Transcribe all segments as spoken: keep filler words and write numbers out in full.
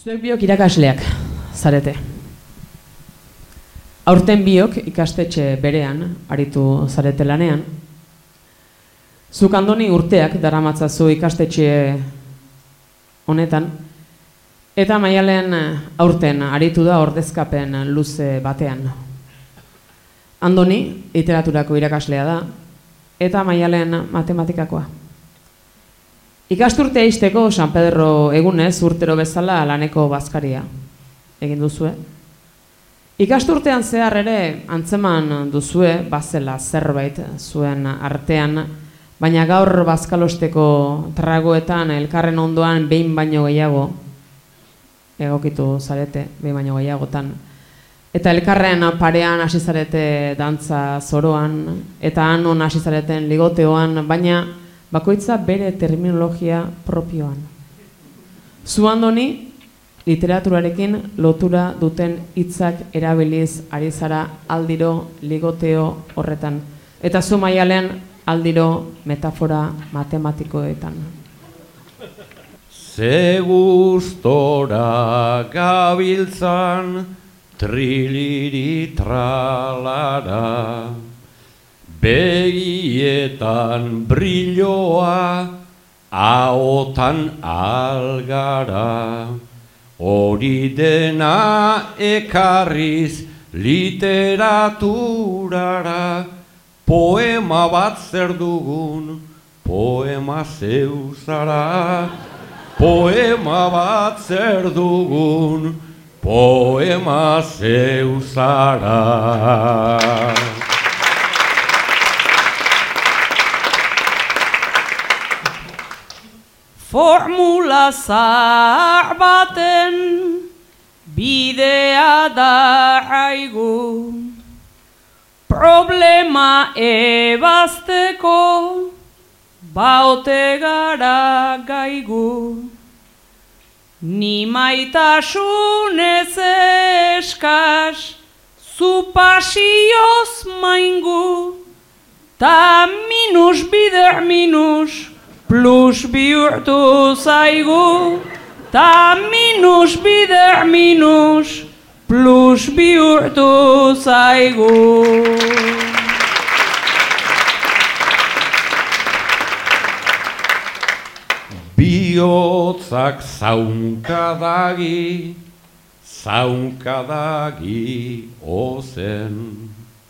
Zuek biok irakasleak zarete. Aurten biok ikastetxe berean aritu zarete lanean. Zuk Andoni urteak daramatzazu ikastetxe honetan, eta Maialen aurten aritu da ordezkapen luze batean. Andoni literaturako irakaslea da, eta Maialen matematikakoa. Ikasturtea izteko San Pedro egunez urtero bezala laneko bazkaria egin duzue. Ikasturtean zehar ere antzeman duzue bazela zerbait zuen artean, baina gaur bazkalosteko tragoetan elkarren ondoan behin baino gehiago egokitu zarete, behin baino gehiagotan. Eta elkarren parean hasi zarete dantza zoroan, eta hanon hasi zareten ligoteoan, baina bakoitza bere terminologia propioan. Zu Andoni, literaturarekin lotura duten hitzak erabiliz ari zara aldiro ligoteo horretan. Eta zu Maialen aldiro metafora matematikoetan. Ze gustora gabiltzan triliri tralara, begietan brilloa, ahotan algara, hori dena ekarriz literaturara, poema bat zer dugun, poema zeu zara, poema bat zer dugun, poema zeu zara. Formula zahar baten bidea da haigu, problema ebazteko baote gara gaigu. Ni maitasunez eskas, zu pasioz maingu, ta minus bider minus, plus bihurtu zaigu, ta minus bider minus, plus bihurtu zaigu. Bihotzak zaunkadagi, zaunkadagi ozen,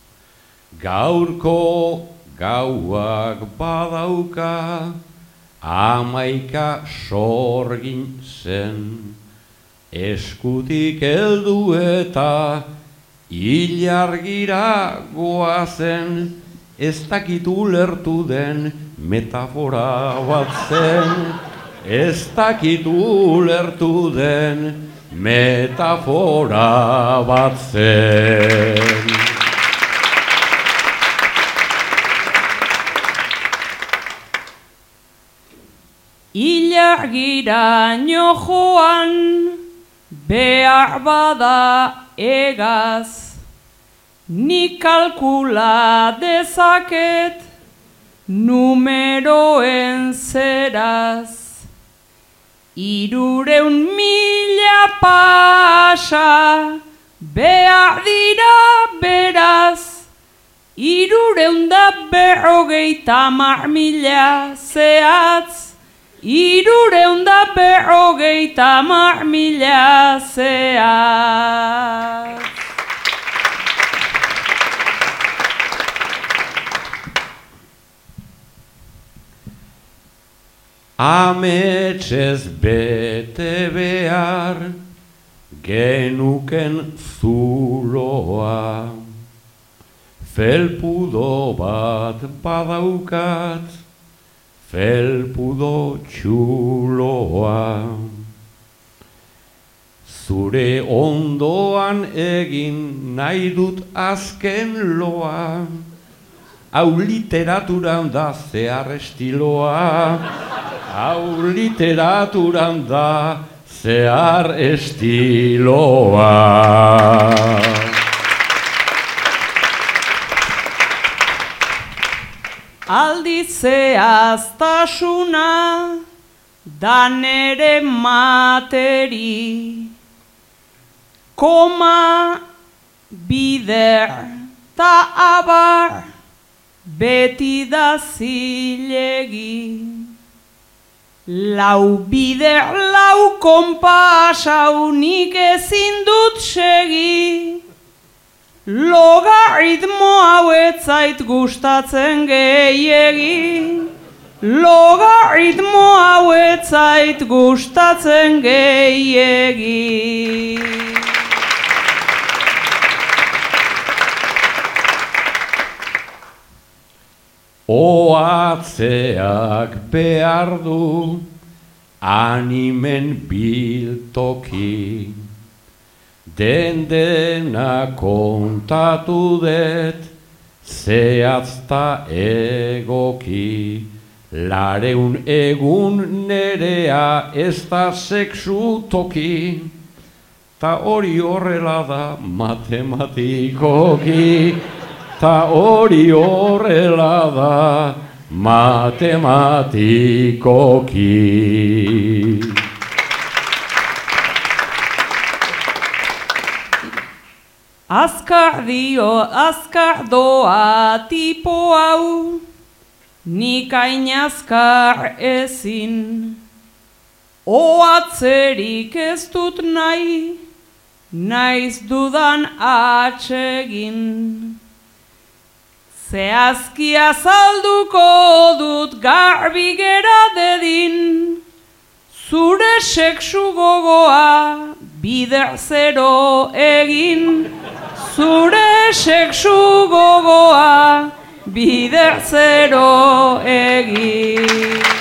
gaurko gauak badauka, amaika sorgin zen, eskutik heldu eta ilargira goazen, ez dakit ulertu den metafora bat zen, ez dakit ulertu den metafora bat zen. Ilargiraino joan behar bada egaz, ni kalkula dezaket numeroen zeraz. Irureun mila pasa behar dira beraz, irureun da berrogeita hamar mila zehatz, irureun da berrogeita hamar mila zehatz. Ametsez bete behar genuken zuloa, felpudo bat badaukat, felpudo txuloa. Zure ondoan egin nahi dut azken loa, hau literaturan da zehar estiloa, hau literaturan da zehar estiloa. Aldi zehaztasuna dan ere materi, koma, bider, ta abar, beti da zilegi. Lau bider, lau konpasau nik ezin dut segi, logaritmo hau ez zait gustatzen gehiegi. Logaritmo hau ez zait gustatzen gehiegi. Oatzeak behar du animen biltoki, den dena kontatu det zehatzta egoki. Lareun egun nerea ez da sexu toki, ta hori horrela da matematikoki, ta hori horrela da matematikoki. Azkar dio, azkar doa tipo hau, nik hain azkar ezin. Oatzerik ez dut nahi, naiz dudan atsegin. Zehazki azalduko dut garbi gera dedin, zure sexu gogoa bider zero egin. Zure sexu gogoa bider zero egin.